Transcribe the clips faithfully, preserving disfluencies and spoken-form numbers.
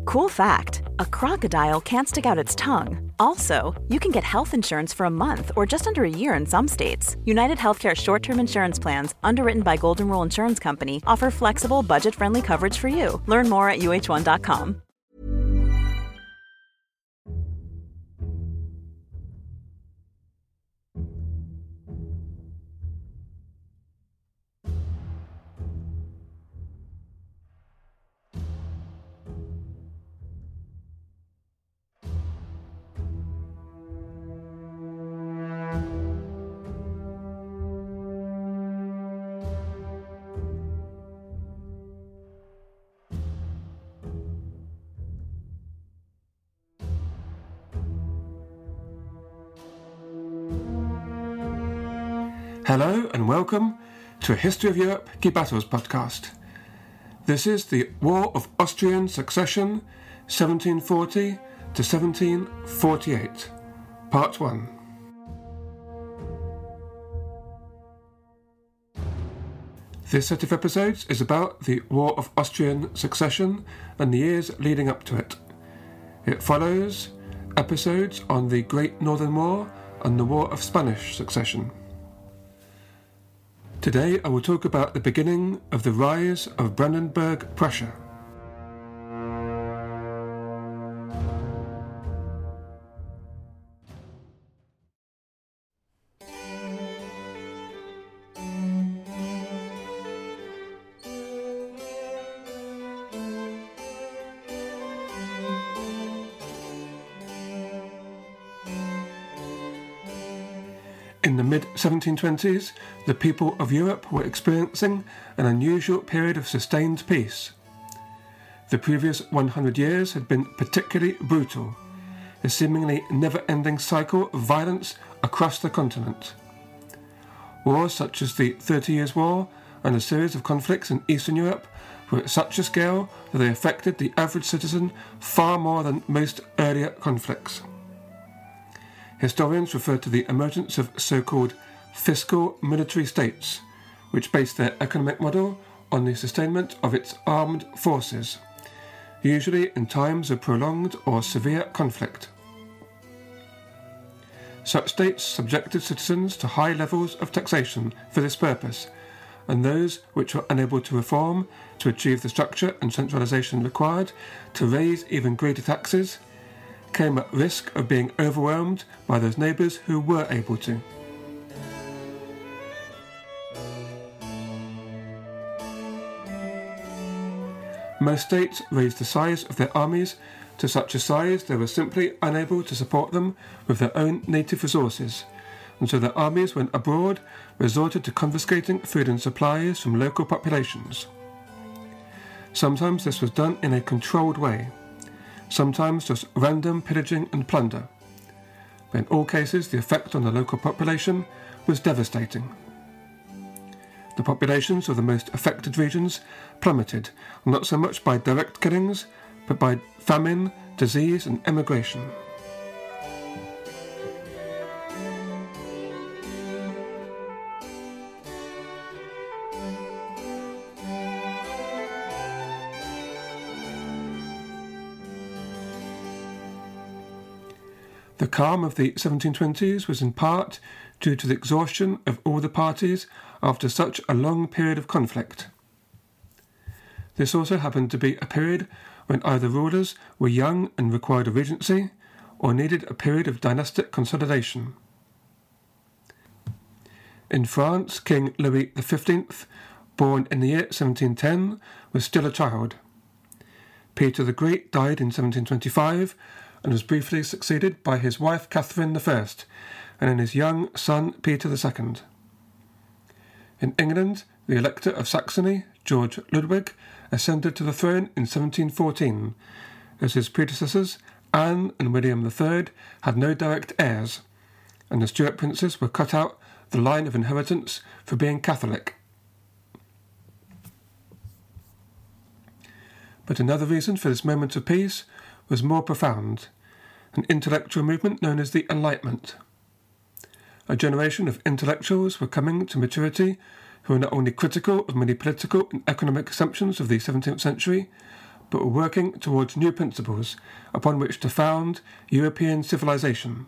Cool fact, a crocodile can't stick out its tongue. Also, you can get health insurance for a month or just under a year in some states. United Healthcare short-term insurance plans, underwritten by Golden Rule Insurance Company, offer flexible, budget-friendly coverage for you. Learn more at U H one dot com. Hello and welcome to a History of Europe Key Battles podcast. This is the War of Austrian Succession, seventeen forty to seventeen forty-eight, Part one. This set of episodes is about the War of Austrian Succession and the years leading up to it. It follows episodes on the Great Northern War and the War of Spanish Succession. Today I will talk about the beginning of the rise of Brandenburg Prussia. In the mid seventeen twenties, the people of Europe were experiencing an unusual period of sustained peace. The previous one hundred years had been particularly brutal, a seemingly never-ending cycle of violence across the continent. Wars such as the Thirty Years' War and a series of conflicts in Eastern Europe were at such a scale that they affected the average citizen far more than most earlier conflicts. Historians refer to the emergence of so-called fiscal military states, which based their economic model on the sustainment of its armed forces, usually in times of prolonged or severe conflict. Such states subjected citizens to high levels of taxation for this purpose, and those which were unable to reform to achieve the structure and centralization required to raise even greater taxes came at risk of being overwhelmed by those neighbours who were able to. Most states raised the size of their armies to such a size they were simply unable to support them with their own native resources, and so their armies, when abroad, resorted to confiscating food and supplies from local populations. Sometimes this was done in a controlled way, sometimes just random pillaging and plunder, but in all cases the effect on the local population was devastating. The populations of the most affected regions plummeted, not so much by direct killings, but by famine, disease and emigration. The calm of the seventeen twenties was in part due to the exhaustion of all the parties after such a long period of conflict. This also happened to be a period when either rulers were young and required a regency, or needed a period of dynastic consolidation. In France, King Louis the fifteenth, born in the year seventeen ten, was still a child. Peter the Great died in seventeen twenty-five, and was briefly succeeded by his wife Catherine the First, and in his young son Peter the Second. In England, the Elector of Saxony, George Ludwig, ascended to the throne in seventeen fourteen, as his predecessors, Anne and William the Third, had no direct heirs, and the Stuart princes were cut out the line of inheritance for being Catholic. But another reason for this moment of peace was more profound, an intellectual movement known as the Enlightenment. A generation of intellectuals were coming to maturity who were not only critical of many political and economic assumptions of the seventeenth century, but were working towards new principles upon which to found European civilization.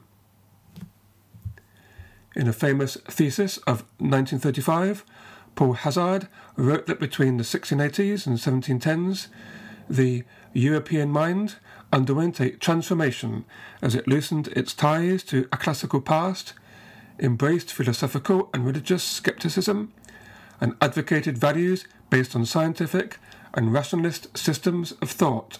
In a famous thesis of nineteen thirty-five, Paul Hazard wrote that between the sixteen eighties and seventeen tens, the European mind underwent a transformation as it loosened its ties to a classical past, embraced philosophical and religious skepticism, and advocated values based on scientific and rationalist systems of thought.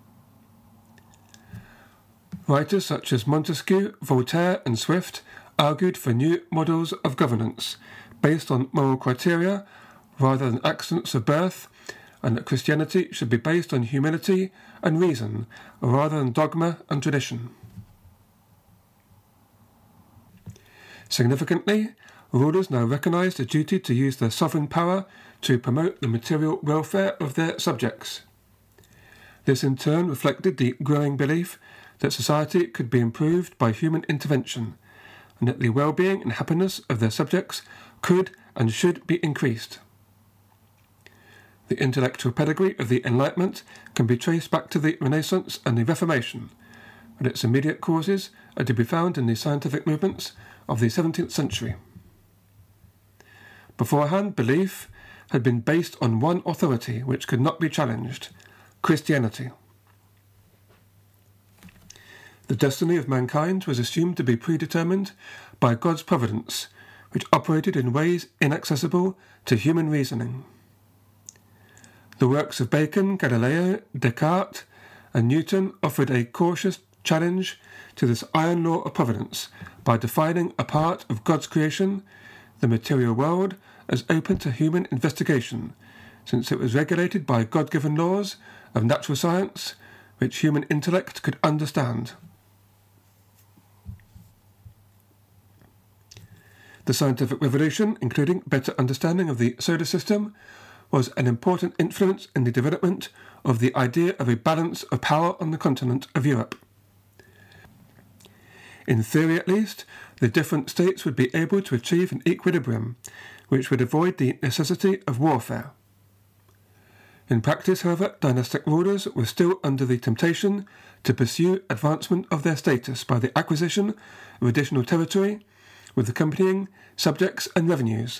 Writers such as Montesquieu, Voltaire, and Swift argued for new models of governance based on moral criteria rather than accidents of birth, and that Christianity should be based on humility and reason rather than dogma and tradition. Significantly, rulers now recognized a duty to use their sovereign power to promote the material welfare of their subjects. This in turn reflected the growing belief that society could be improved by human intervention, and that the well-being and happiness of their subjects could and should be increased. The intellectual pedigree of the Enlightenment can be traced back to the Renaissance and the Reformation, but its immediate causes are to be found in the scientific movements of the seventeenth century. Beforehand, belief had been based on one authority which could not be challenged: Christianity. The destiny of mankind was assumed to be predetermined by God's providence, which operated in ways inaccessible to human reasoning. The works of Bacon, Galileo, Descartes, and Newton offered a cautious challenge to this iron law of providence by defining a part of God's creation, the material world, as open to human investigation, since it was regulated by God-given laws of natural science which human intellect could understand. The scientific revolution, including better understanding of the solar system, was an important influence in the development of the idea of a balance of power on the continent of Europe. In theory at least, the different states would be able to achieve an equilibrium, which would avoid the necessity of warfare. In practice, however, dynastic rulers were still under the temptation to pursue advancement of their status by the acquisition of additional territory, with accompanying subjects and revenues.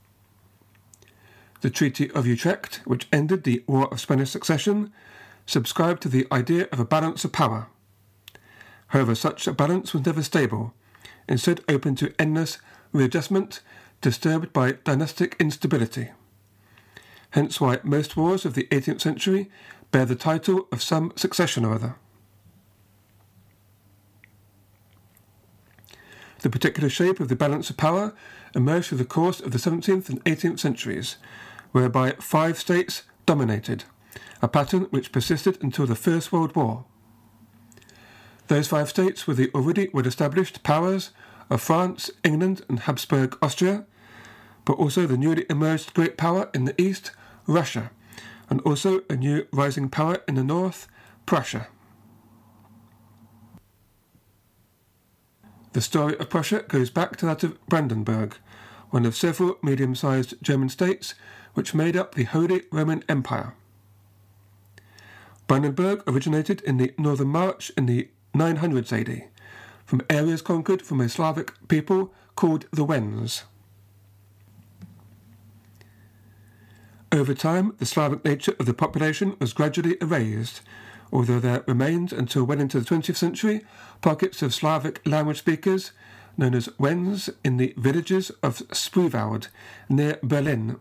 The Treaty of Utrecht, which ended the War of Spanish Succession, subscribed to the idea of a balance of power. However, such a balance was never stable, instead open to endless readjustment, disturbed by dynastic instability. Hence why most wars of the eighteenth century bear the title of some succession or other. The particular shape of the balance of power emerged through the course of the seventeenth and eighteenth centuries, whereby five states dominated, a pattern which persisted until the First World War. Those five states were the already well-established powers of France, England, and Habsburg Austria, but also the newly emerged great power in the east, Russia, and also a new rising power in the north, Prussia. The story of Prussia goes back to that of Brandenburg, one of several medium-sized German states which made up the Holy Roman Empire. Brandenburg originated in the Northern March in the nine hundreds A D, from areas conquered from a Slavic people called the Wends. Over time, the Slavic nature of the population was gradually erased, although there remained until well into the twentieth century pockets of Slavic language speakers known as Wends in the villages of Spreewald near Berlin.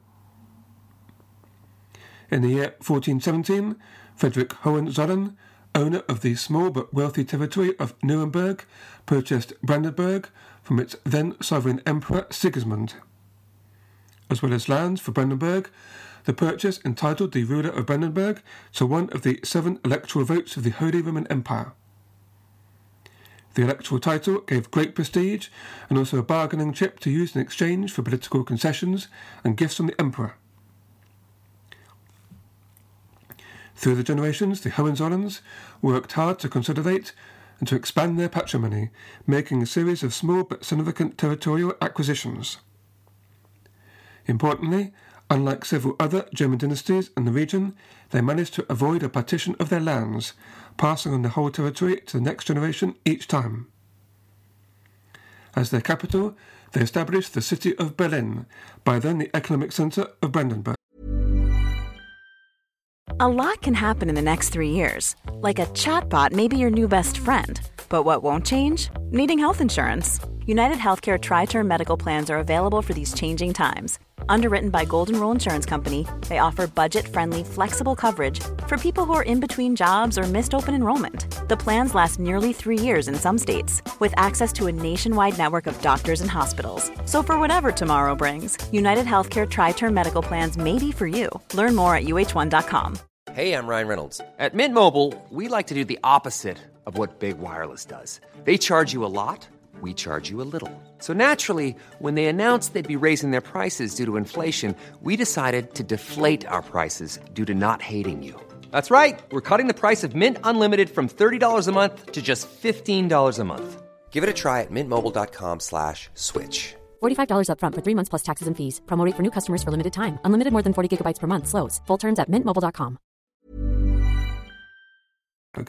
In the year fourteen seventeen, Frederick Hohenzollern, owner of the small but wealthy territory of Nuremberg, purchased Brandenburg from its then sovereign emperor Sigismund. As well as lands for Brandenburg, the purchase entitled the ruler of Brandenburg to one of the seven electoral votes of the Holy Roman Empire. The electoral title gave great prestige and also a bargaining chip to use in exchange for political concessions and gifts from the emperor. Through the generations, the Hohenzollerns worked hard to consolidate and to expand their patrimony, making a series of small but significant territorial acquisitions. Importantly, unlike several other German dynasties in the region, they managed to avoid a partition of their lands, passing on the whole territory to the next generation each time. As their capital, they established the city of Berlin, by then the economic centre of Brandenburg. A lot can happen in the next three years. Like a chatbot may be your new best friend. But what won't change? Needing health insurance. United Healthcare Tri-Term Medical Plans are available for these changing times. Underwritten by Golden Rule Insurance Company, they offer budget-friendly, flexible coverage for people who are in between jobs or missed open enrollment. The plans last nearly three years in some states, with access to a nationwide network of doctors and hospitals. So for whatever tomorrow brings, United Healthcare Tri-Term Medical Plans may be for you. Learn more at U H one dot com. Hey, I'm Ryan Reynolds. At Mint Mobile, we like to do the opposite of what Big Wireless does. They charge you a lot, we charge you a little. So naturally, when they announced they'd be raising their prices due to inflation, we decided to deflate our prices due to not hating you. That's right. We're cutting the price of Mint Unlimited from thirty dollars a month to just fifteen dollars a month. Give it a try at mintmobile.com slash switch. forty-five dollars up front for three months plus taxes and fees. Promo rate for new customers for limited time. Unlimited more than forty gigabytes per month. Slows full terms at mint mobile dot com. Okay.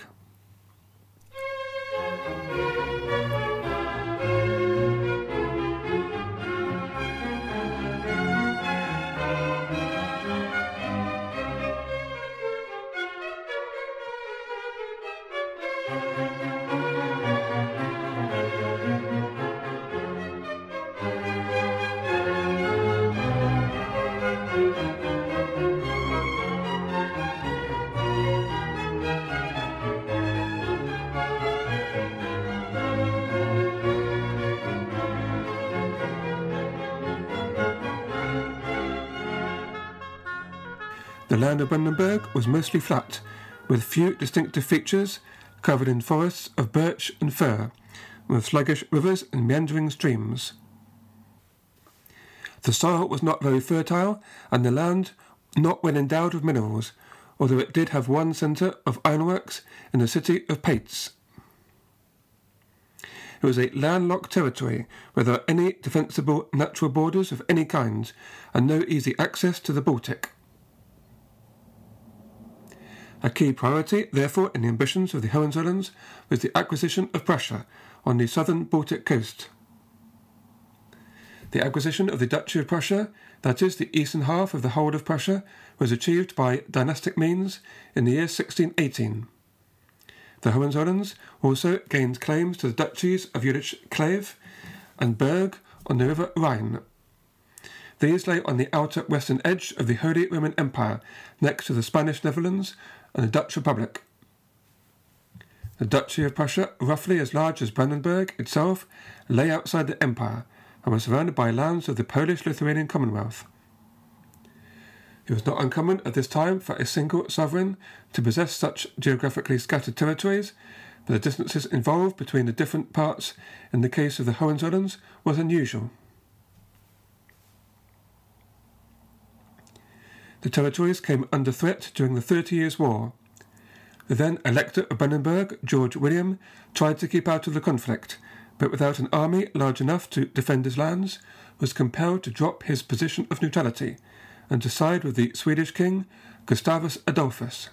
The land of Brandenburg was mostly flat, with few distinctive features, covered in forests of birch and fir, with sluggish rivers and meandering streams. The soil was not very fertile, and the land not well endowed with minerals, although it did have one centre of ironworks in the city of Paetz. It was a landlocked territory where there are any defensible natural borders of any kind, and no easy access to the Baltic. A key priority, therefore, in the ambitions of the Hohenzollerns was the acquisition of Prussia on the southern Baltic coast. The acquisition of the Duchy of Prussia, that is, the eastern half of the whole of Prussia, was achieved by dynastic means in the year sixteen eighteen. The Hohenzollerns also gained claims to the duchies of Jülich-Kleve and Berg on the river Rhine. These lay on the outer western edge of the Holy Roman Empire, next to the Spanish Netherlands and the Dutch Republic. The Duchy of Prussia, roughly as large as Brandenburg itself, lay outside the empire and was surrounded by lands of the Polish-Lithuanian Commonwealth. It was not uncommon at this time for a single sovereign to possess such geographically scattered territories, but the distances involved between the different parts in the case of the Hohenzollerns was unusual. The territories came under threat during the Thirty Years' War. The then Elector of Brandenburg, George William, tried to keep out of the conflict, but without an army large enough to defend his lands, was compelled to drop his position of neutrality and to side with the Swedish king, Gustavus Adolphus.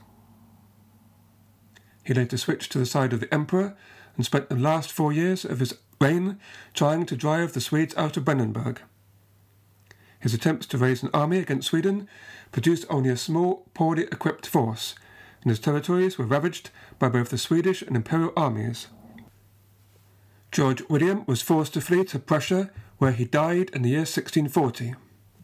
He later switched to the side of the emperor and spent the last four years of his reign trying to drive the Swedes out of Brandenburg. His attempts to raise an army against Sweden produced only a small, poorly equipped force, and his territories were ravaged by both the Swedish and imperial armies. George William was forced to flee to Prussia, where he died in the year sixteen forty.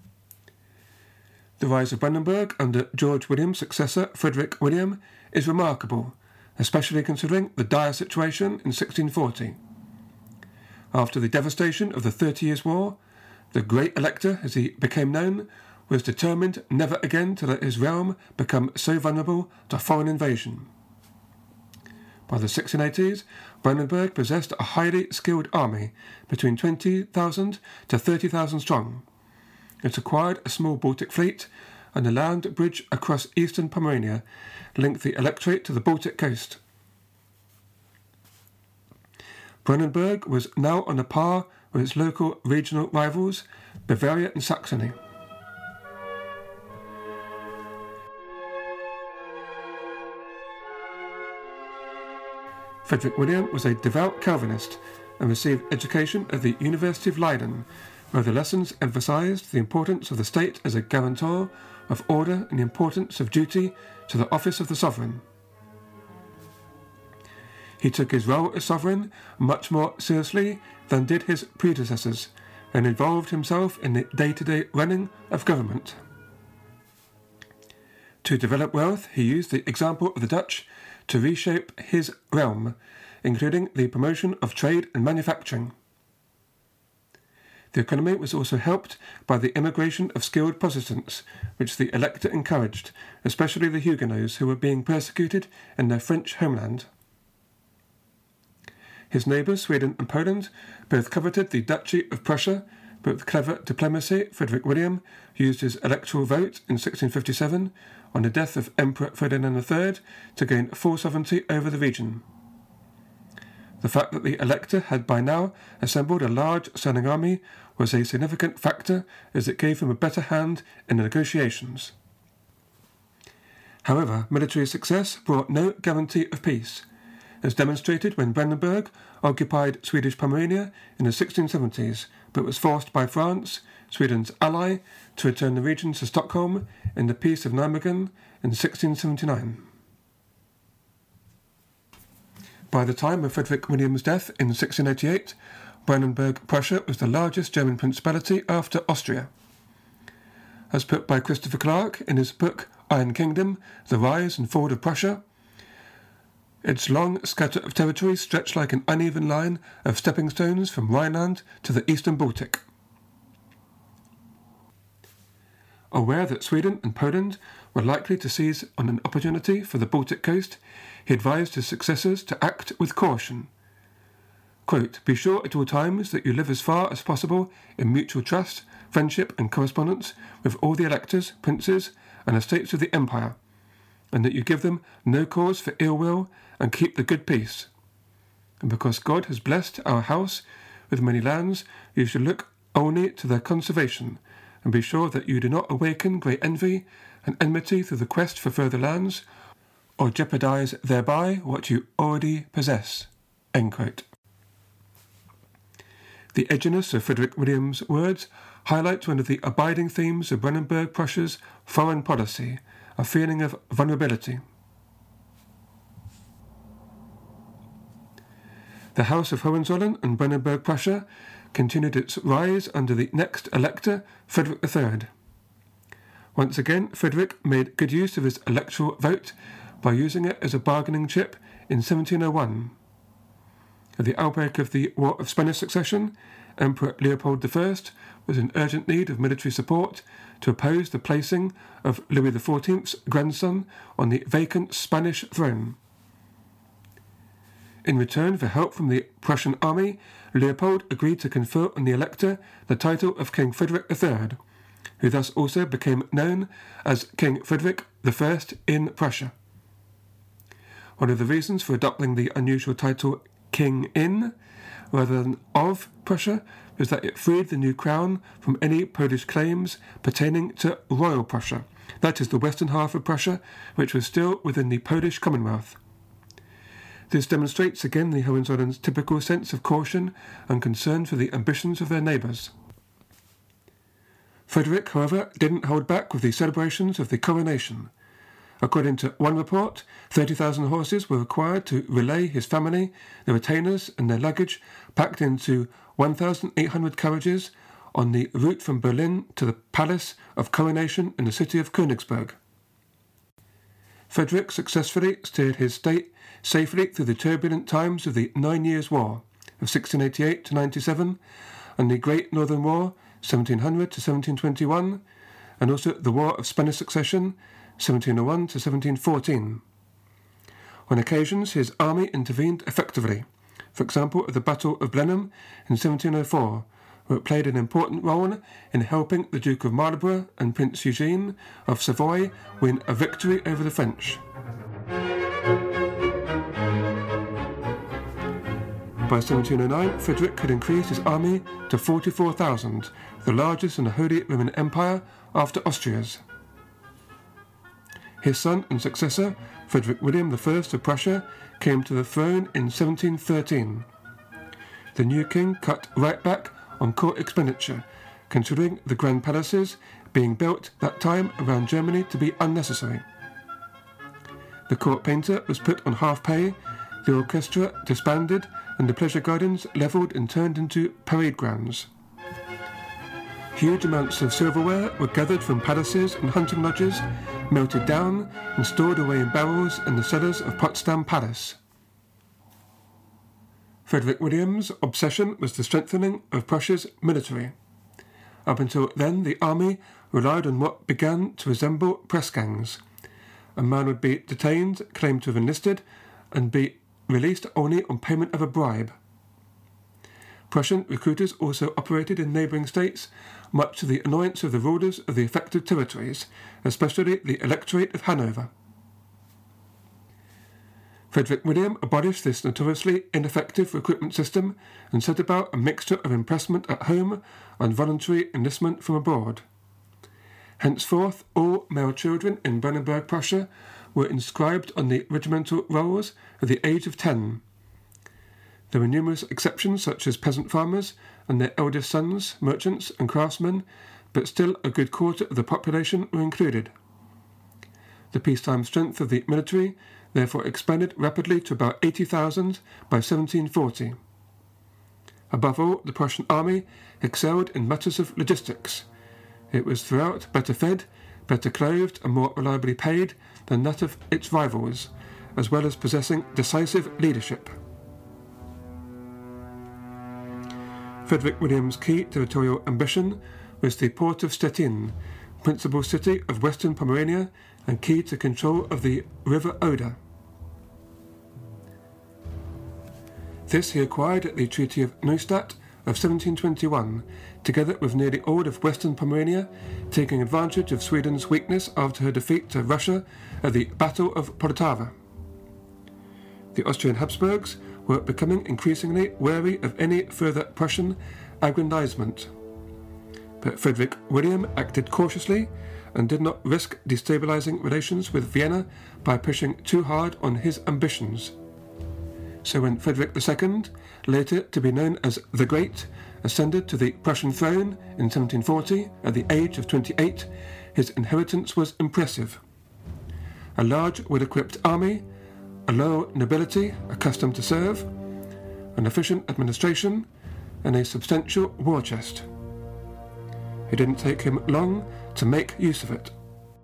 The rise of Brandenburg under George William's successor, Frederick William, is remarkable, especially considering the dire situation in sixteen forty. After the devastation of the Thirty Years' War, the Great Elector, as he became known, was determined never again to let his realm become so vulnerable to foreign invasion. By the sixteen eighties, Brandenburg possessed a highly skilled army, between twenty thousand to thirty thousand strong. It acquired a small Baltic fleet, and a land bridge across eastern Pomerania linked the Electorate to the Baltic coast. Brandenburg was now on a par with its local regional rivals, Bavaria and Saxony. Frederick William was a devout Calvinist and received education at the University of Leiden, where the lessons emphasised the importance of the state as a guarantor of order and the importance of duty to the office of the sovereign. He took his role as sovereign much more seriously than did his predecessors, and involved himself in the day-to-day running of government. To develop wealth, he used the example of the Dutch to reshape his realm, including the promotion of trade and manufacturing. The economy was also helped by the immigration of skilled Protestants, which the Elector encouraged, especially the Huguenots who were being persecuted in their French homeland. His neighbours, Sweden and Poland, both coveted the Duchy of Prussia, but with clever diplomacy, Frederick William used his electoral vote in sixteen fifty-seven on the death of Emperor Ferdinand the Third to gain full sovereignty over the region. The fact that the Elector had by now assembled a large standing army was a significant factor, as it gave him a better hand in the negotiations. However, military success brought no guarantee of peace, as demonstrated when Brandenburg occupied Swedish Pomerania in the sixteen seventies, but was forced by France, Sweden's ally, to return the region to Stockholm in the Peace of Nijmegen in sixteen seventy-nine. By the time of Frederick William's death in sixteen eighty-eight, Brandenburg, Prussia was the largest German principality after Austria. As put by Christopher Clark in his book Iron Kingdom, The Rise and Fall of Prussia, its long scatter of territory stretched like an uneven line of stepping stones from Rhineland to the eastern Baltic. Aware that Sweden and Poland were likely to seize on an opportunity for the Baltic coast, he advised his successors to act with caution. Quote, "Be sure at all times that you live as far as possible in mutual trust, friendship and correspondence with all the electors, princes and estates of the empire, and that you give them no cause for ill will and keep the good peace. And because God has blessed our house with many lands, you should look only to their conservation, and be sure that you do not awaken great envy and enmity through the quest for further lands, or jeopardize thereby what you already possess." End quote. The edginess of Frederick William's words highlights one of the abiding themes of Brandenburg Prussia's foreign policy, a feeling of vulnerability. The House of Hohenzollern and Brandenburg Prussia continued its rise under the next Elector, Frederick the Third. Once again, Frederick made good use of his electoral vote by using it as a bargaining chip in seventeen oh one. At the outbreak of the War of Spanish Succession, Emperor Leopold the First was in urgent need of military support to oppose the placing of Louis the Fourteenth's grandson on the vacant Spanish throne. In return for help from the Prussian army, Leopold agreed to confer on the Elector the title of King Frederick the Third, who thus also became known as King Frederick the First in Prussia. One of the reasons for adopting the unusual title King in, rather than of Prussia, was that it freed the new crown from any Polish claims pertaining to Royal Prussia, that is the western half of Prussia, which was still within the Polish Commonwealth. This demonstrates again the Hohenzollerns' typical sense of caution and concern for the ambitions of their neighbours. Frederick, however, didn't hold back with the celebrations of the coronation. According to one report, thirty thousand horses were required to relay his family, their retainers and their luggage packed into one thousand eight hundred carriages on the route from Berlin to the Palace of Coronation in the city of Königsberg. Frederick successfully steered his state safely through the turbulent times of the Nine Years' War of sixteen eighty-eight to ninety-seven and the Great Northern War seventeen hundred to seventeen twenty-one, and also the War of Spanish Succession seventeen oh one to seventeen fourteen. On occasions his army intervened effectively, for example at the Battle of Blenheim in seventeen oh four, where it played an important role in helping the Duke of Marlborough and Prince Eugene of Savoy win a victory over the French. By seventeen oh nine, Frederick had increased his army to forty-four thousand, the largest in the Holy Roman Empire after Austria's. His son and successor, Frederick William the First of Prussia came to the throne in seventeen thirteen. The new king cut right back on court expenditure, considering the grand palaces being built that time around Germany to be unnecessary. The court painter was put on half pay, the orchestra disbanded, and the pleasure gardens levelled and turned into parade grounds. Huge amounts of silverware were gathered from palaces and hunting lodges, melted down and stored away in barrels in the cellars of Potsdam Palace. Frederick William's obsession was the strengthening of Prussia's military. Up until then, the army relied on what began to resemble press gangs. A man would be detained, claimed to have enlisted, and be released only on payment of a bribe. Prussian recruiters also operated in neighbouring states, much to the annoyance of the rulers of the affected territories, especially the Electorate of Hanover. Frederick William abolished this notoriously ineffective recruitment system and set about a mixture of impressment at home and voluntary enlistment from abroad. Henceforth, all male children in Brandenburg, Prussia, were inscribed on the regimental rolls at the age of ten. There were numerous exceptions, such as peasant farmers and their eldest sons, merchants and craftsmen, but still a good quarter of the population were included. The peacetime strength of the military therefore expanded rapidly to about eighty thousand by seventeen forty. Above all, the Prussian army excelled in matters of logistics. It was throughout better fed, better clothed, and more reliably paid than that of its rivals, as well as possessing decisive leadership. Frederick William's key territorial ambition was the port of Stettin, principal city of western Pomerania and key to control of the river Oder. This he acquired at the Treaty of Neustadt of seventeen twenty-one, together with nearly all of western Pomerania, taking advantage of Sweden's weakness after her defeat to Russia at the Battle of Poltava. The Austrian Habsburgs were becoming increasingly wary of any further Prussian aggrandizement. But Frederick William acted cautiously and did not risk destabilizing relations with Vienna by pushing too hard on his ambitions. So when Frederick the Second, later to be known as the Great, ascended to the Prussian throne in seventeen forty at the age of twenty-eight, his inheritance was impressive. A large, well-equipped army, a loyal nobility accustomed to serve, an efficient administration, and a substantial war chest. It didn't take him long to make use of it.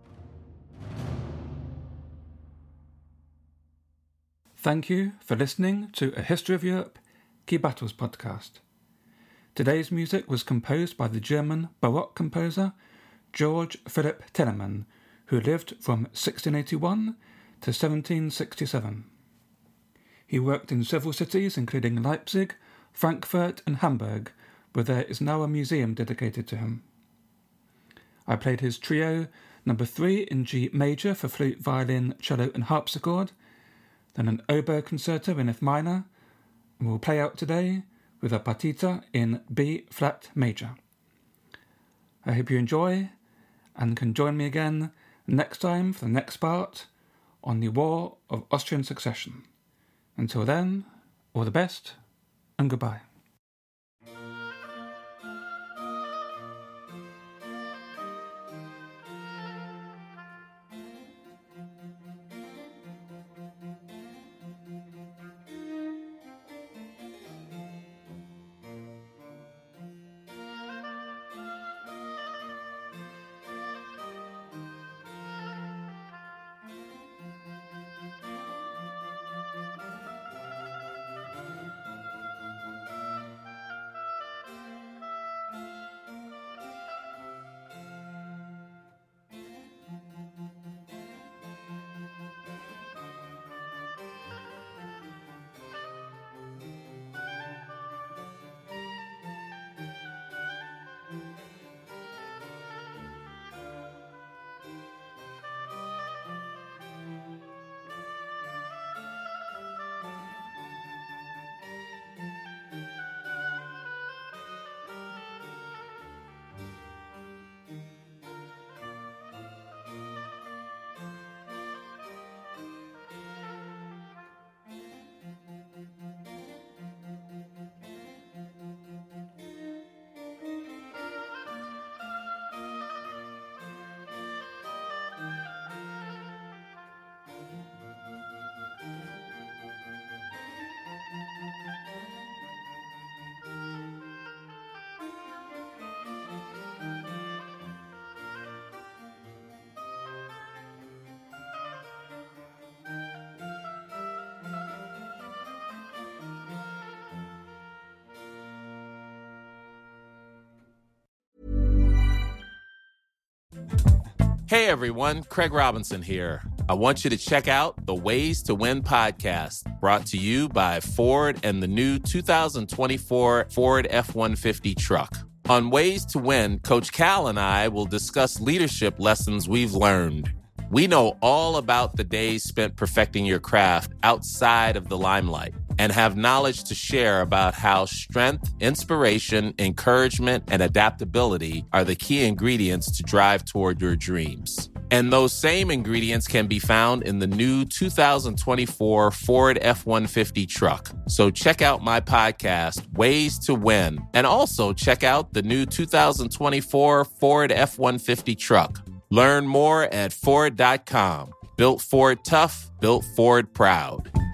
Thank you for listening to A History of Europe Key Battles podcast. Today's music was composed by the German Baroque composer George Philipp Telemann, who lived from sixteen eighty-one to seventeen sixty-seven. He worked in several cities including Leipzig, Frankfurt and Hamburg, where there is now a museum dedicated to him. I played his trio number three in G major for flute, violin, cello and harpsichord, then an oboe concerto in F minor, and we'll play out today with a partita in B flat major. I hope you enjoy and can join me again next time for the next part on the War of Austrian Succession. Until then, all the best and goodbye. Hey everyone, Craig Robinson here. I want you to check out the Ways to Win podcast, brought to you by Ford and the new two thousand twenty-four Ford F one fifty truck. On Ways to Win, Coach Cal and I will discuss leadership lessons we've learned. We know all about the days spent perfecting your craft outside of the limelight and have knowledge to share about how strength, inspiration, encouragement, and adaptability are the key ingredients to drive toward your dreams. And those same ingredients can be found in the new two thousand twenty-four Ford F one fifty truck. So check out my podcast, Ways to Win, and also check out the new two thousand twenty-four Ford F one fifty truck. Learn more at Ford dot com. Built Ford tough, built Ford proud.